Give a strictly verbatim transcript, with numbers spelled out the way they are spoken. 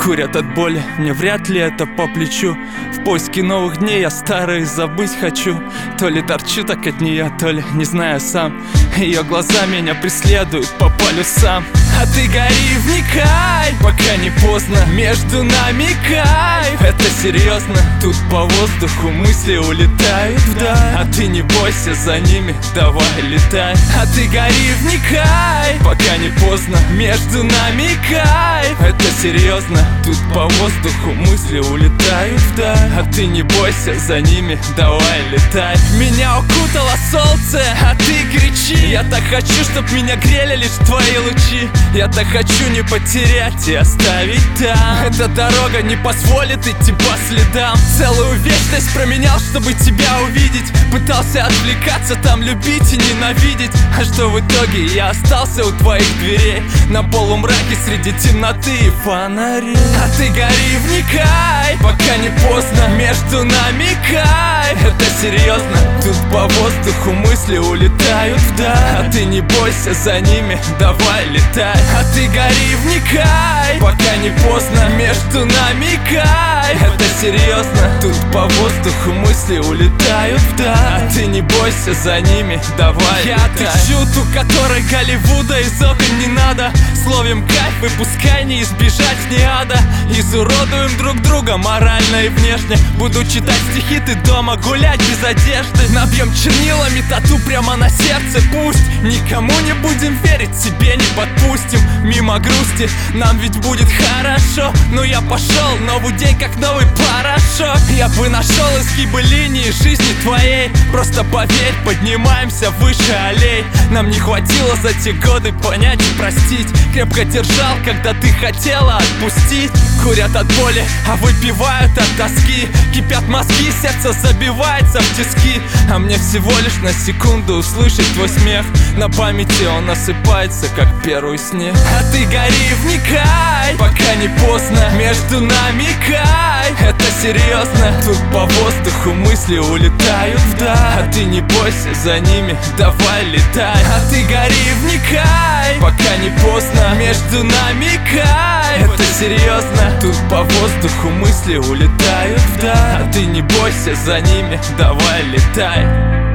Курят от боли, мне вряд ли это по плечу. В поиске новых дней я старые забыть хочу. То ли торчу так от нее, то ли не знаю сам. Ее глаза меня преследуют по полюсам. А ты гори, вникай, пока не поздно. Между нами кайф, это серьезно. Тут по воздуху мысли улетают вдаль. А ты не бойся, за ними давай летай. А ты гори, вникай, пока не поздно. Между нами кайф, это серьезно. Тут по воздуху мысли улетают вдаль. А ты не бойся, за ними давай летай. Меня укутало солнце, а ты кричи. Я так хочу, чтоб меня грели лишь твои лучи. Я так хочу не потерять и оставить там. Эта дорога не позволит идти по следам. Целую вечность променял, чтобы тебя увидеть. Пытался отвлекаться, там любить и ненавидеть. А что в итоге? Я остался у твоих дверей, на полумраке среди темноты и фонарей. А ты гори, вникай, пока не поздно. Между нами кайф, это серьезно. Тут по воздуху мысли улетают вдаль. А ты не бойся, за ними давай летай. А ты гори, вникай, пока не поздно. Между нами кайф, это серьезно. Тут по воздуху мысли улетают вдаль. А ты не бойся, за ними давай Я летай. Отыщу ту, которой Голливуда из окон не надо. Словим кайф и пускай не избежать ни ада. Изуродуем друг друга морально и внешне. Буду читать стихи, ты дома гулять без одежды. Набьем чернилами тату прямо на сердце. Пусть никому не будем верить, себе не подпустим. Мимо грусти, нам ведь будет хорошо. Но я пошел, новый день как новый порошок. Я бы нашел изгибы линии жизни твоей. Просто поверь, поднимаемся выше аллей. Нам не хватило за те годы понять и простить. Крепко держал, когда ты хотела отпустить. Курят от боли, а выпивают от тоски. Кипят мозги, сердце забивается в тиски. А мне всего лишь на секунду услышать твой смех. На памяти он осыпается, как первый снег. А ты гори, вникай, пока не поздно. Между нами кайф, это серьезно. Тут по воздуху мысли улетают вдаль. А ты не бойся, за ними давай летай. А ты гори, вникай, пока не поздно. Между нами кайф, это серьезно. Тут по воздуху мысли улетают вдаль. А ты не бойся, за ними давай летай.